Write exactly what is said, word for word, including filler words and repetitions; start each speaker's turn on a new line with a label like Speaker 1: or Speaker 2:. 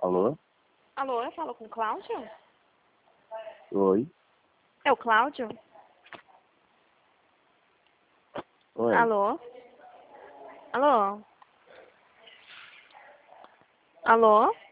Speaker 1: Alô?
Speaker 2: Alô, eu falo com o Cláudio?
Speaker 1: Oi?
Speaker 2: É o Cláudio?
Speaker 1: Oi?
Speaker 2: Alô? Alô? Alô?